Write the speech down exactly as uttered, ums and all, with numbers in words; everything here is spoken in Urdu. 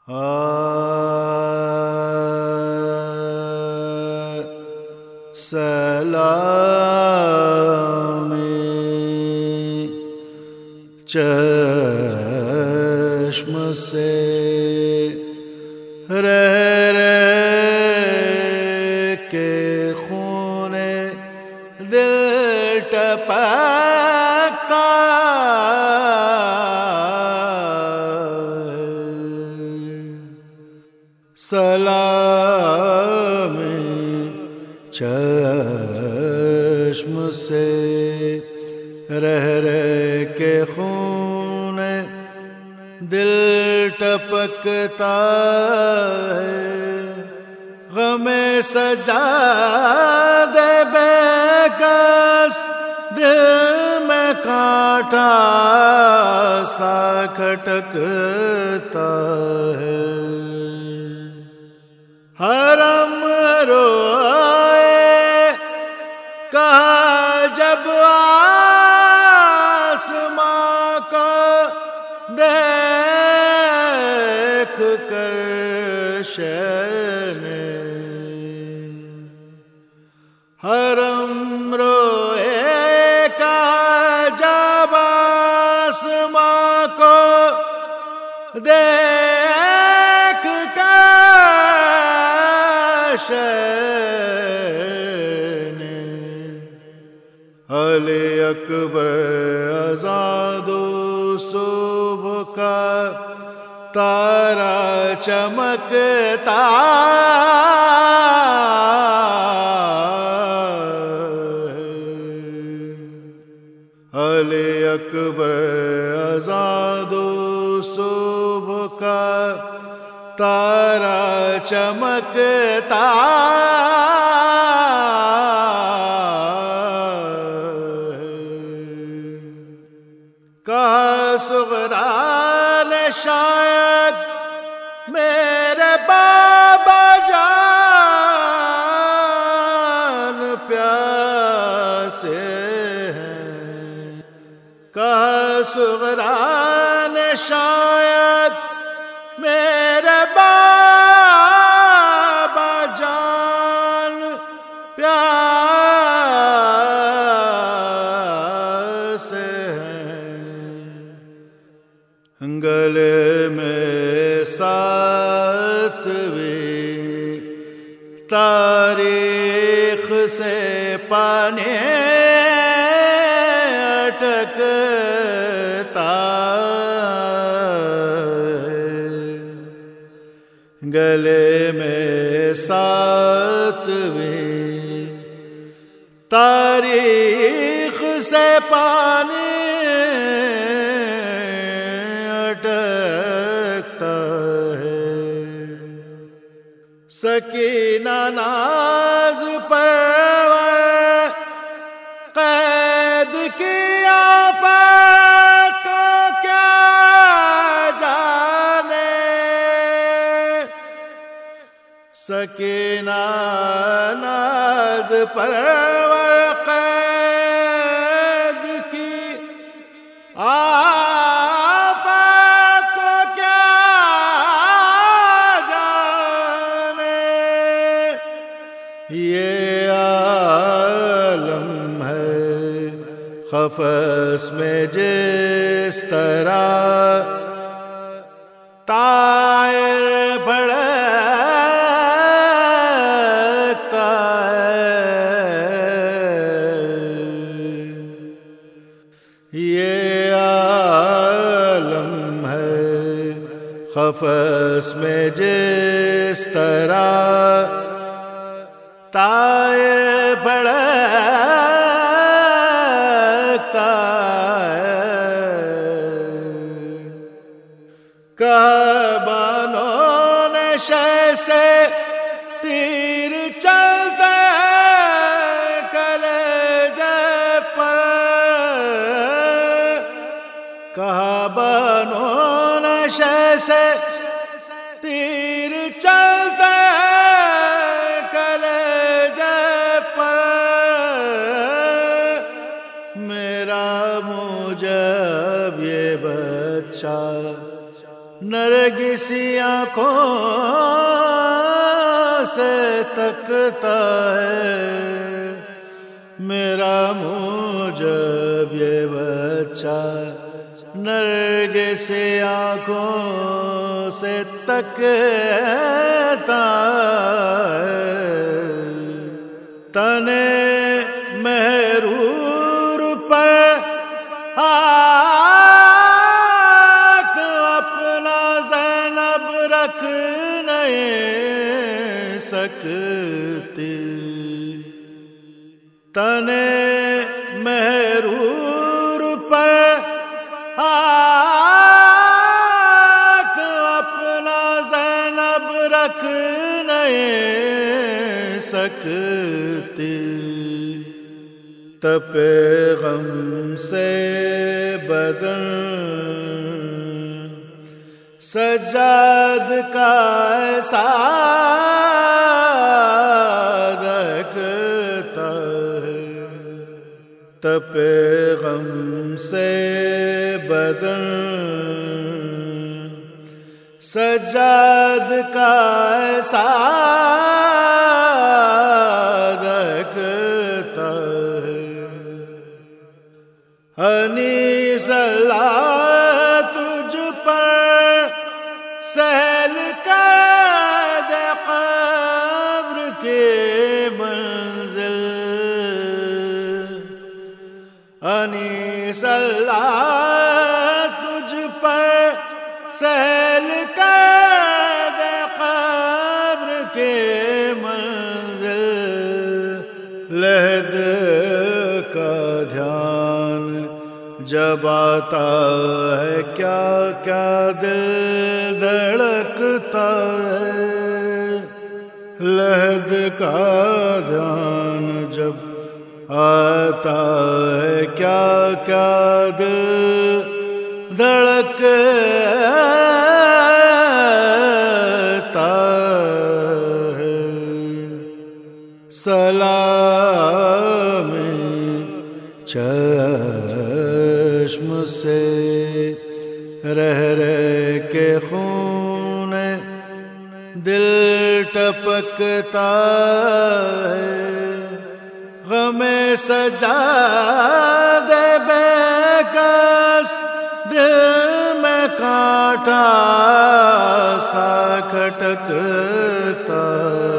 سلام چشم سے رہ رہ کے خون دل ٹپکتا سلام چشم سے رہ رہ کے خون دل ٹپکتا ہے غم سجاد بے کس دل میں کانٹا سا کھٹکتا ہے حرم روئے کہا جب آسماں کو دیکھ کر شین حرم روئے کہا جب آسماں کو دیکھ کر شین علی اکبر آزاد و صبح کا تارا چمکتا علی اکبر آزاد و صبح کا تارا چمکتا کہا صغرا نے شاید میرے بابا جان پیاسے ہیں کہا صغرا نے شاید میرے بابا جان پیاسے گلے میں ساتویں تاریخ سے پانی اٹکتا گلے میں ساتویں تاریخ سے پانی سکینہ ناز پرور قید کی آفات کو کیا جانے سکینہ ناز پرور قید کی آفات کو کیا یہ عالم ہے قفس میں جس طرح طائر بھڑکتا ہے یہ عالم ہے قفس میں جس طرح طائر بھڑکتا ہے کہا بانوں نشے سے تیر چلتے کلیجے پر کہا بانوں نشے سے تیر چلتے میرا مجھب یہ بچہ نر نرگسی آنکھوں سے تکتا ہے میرا منہ جب یہ بچہ نرگسی آنکھوں سے تکتا ہے تنے محرور پر ہاتھ اپنا زینب رکھ نہیں سکتی تنے محرور پر ہاتھ اپنا زینب رکھ نہیں سکتی تپے غم سے بدن سجاد کا ایسا دکھتا ہے تپے غم سے بدن سجاد کا ایسا دکھتا ہے انیس اللہ تجھ پر سہل کر دے قبر کی منزل انیس اللہ تجھ پر سہل کر دے قبر کی منزل لحد کا دھیان جب آتا ہے کیا کیا دل دھڑکتا ہے لحد کا دھیان جب آتا ہے کیا کیا دل دھڑکتا ہے سلام چشم سے رہ رہ کے خون دل ٹپکتا ہے غم سجادے بے کس دل میں کانٹا سا کھٹکتا